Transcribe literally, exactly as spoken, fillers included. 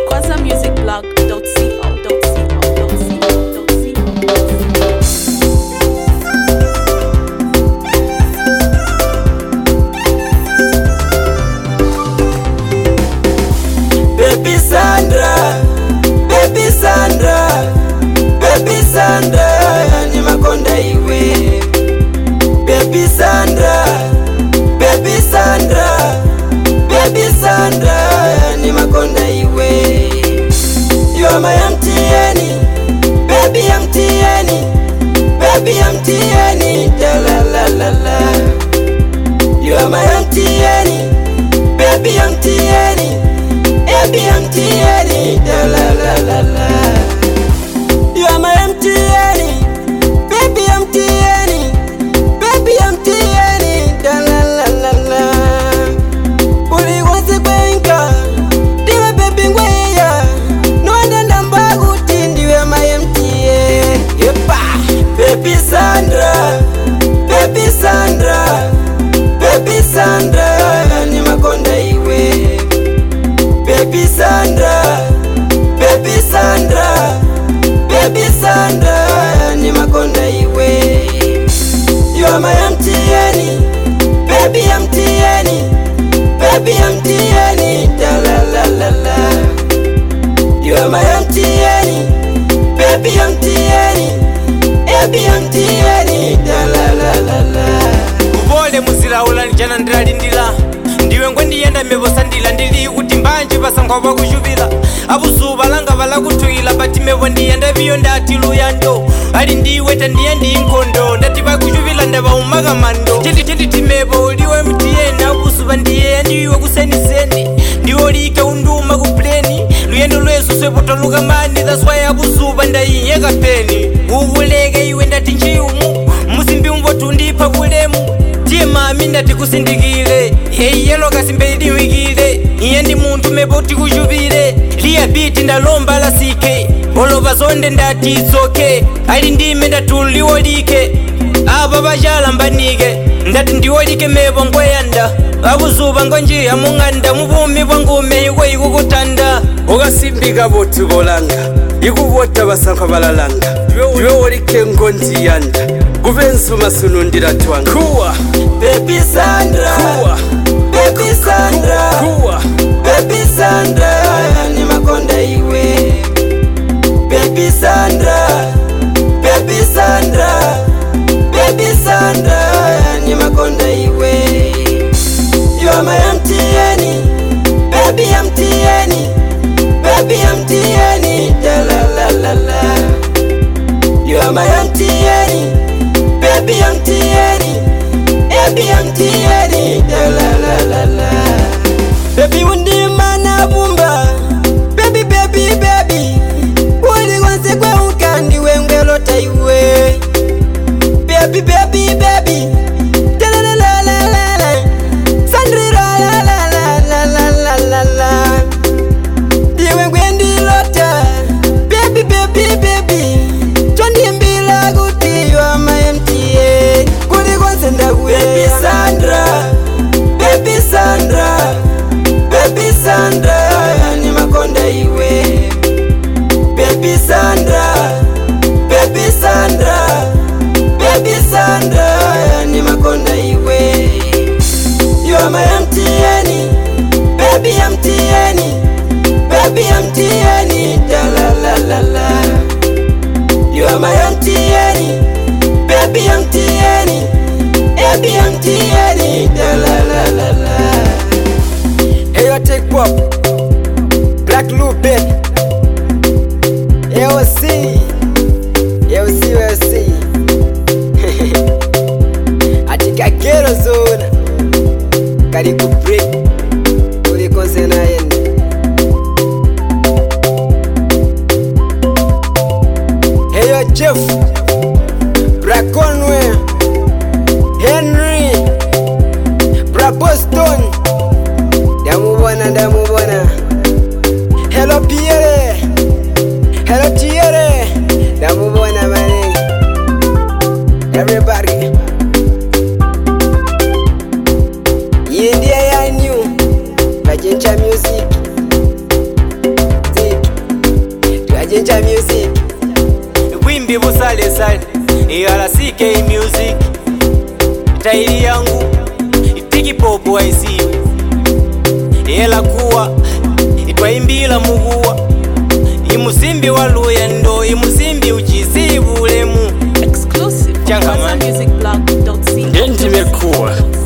quasamusicblog dot co dot Baby Sandra, Baby Sandra, Baby Sandra, ni makonda iwe. Baby Sandra, Baby Sandra, Baby Sandra, ni makonda iwe. You are my M T N, baby M T N, baby M T N, da la la la la. You are my M T N, baby M T N, baby M T N, da la la la la. You are my M T N, baby M T N, baby M T N, da la la la la. Uli wanze kwenka, diwe baby ngweya, no anda namba guti ndiwe my M T N. Yepa, baby Sandra, baby Sandra, baby Sandra, ni makonda iwe. Baby Sandra, Baby Sandra, Baby Sandra, ni makonda iwe. You are my M T N, baby M T N, baby M T N, da la la la la. You are my M T N, baby M T N, baby M T N, da la la la la. Ubole musila ulani jana ndilalindila, ndiwe ngwendiyenda mebosandila ndili kuti mbanje basangwa bakujubila. Abuzuba langa balakutwila bati mebondiyenda biyo ndati luyando. Ali ndiwe tandiye ndi inkondo ndati bakujubila ndaba umaga mando. Chindi chindi timebo uliwe M T N abuzuba ndiye ndiwe kuseniseni. Ndiwe like unduma kupleni luyendo lwesu swebotoluka mani. That's why abuzuba ndayiyeka peni. Ubuleke iwe ndati nchiyumu musimbi umvotu ndipa bulemu. Tie mami ndati kusindikile yeyi yelo kasimbeidi wikile. Iye ndi muntu meboti kujubile liya biti ndalomba la sike. Olova zonde ndati it's okay. Ali ndime ndatuliwolike aba bajala mbanike ndati ndiwolike mebo ngweyanda. Abuzuba ngonjiya munganda mubumi bwangume ikwe ikukutanda. Okasimbika boti bolanga ikubota basanka balalanga. Iwe wolike ngonjiyanda kubensu masunundira twanga. Kuwa Baby Sandra, Kuwa Baby Sandra, Kuwa Baby Sandra, ni makonda iwe. Baby Sandra, Baby Sandra, Baby Sandra, ni makonda iwe. You are my M T N, baby M T N, baby M T N, da la la la la. You are my M T N, baby M T N, baby M T N, da la la la la. Baby undi mana bumba, baby baby baby. Uli wanse kwe ukandi wengelo taiwe. Baby baby baby, da la la la la la la. Sandri la la la la la la la la. Diwe ngwendi lota, baby baby baby. Chondi mbila guti you are my M T N. Kuli kwanse ndawe. Baby Sandra, Baby Sandra, Baby Sandra, ni makonda iwe. Baby Sandra, Baby Sandra, Baby Sandra, ni makonda iwe. You are my M T N, baby M T N, baby M T N, da la la la la. You are my M T N, baby M T N, baby M T N, da la la la la. Hey, I take pop, Black Loop, baby. L C, L C, L C. I think I get a zone. Karibu break, uli konse na yende. Hey, yo, Jeff, Black Conway, Henry, K Music tairi yangu itiki popo aisiwe ela kuwa itwaimbila muguwa imusimbi waluya ndo imusimbi uchisibulemu Exclusive. Changamani. musicblog dot co. Ndimekuwa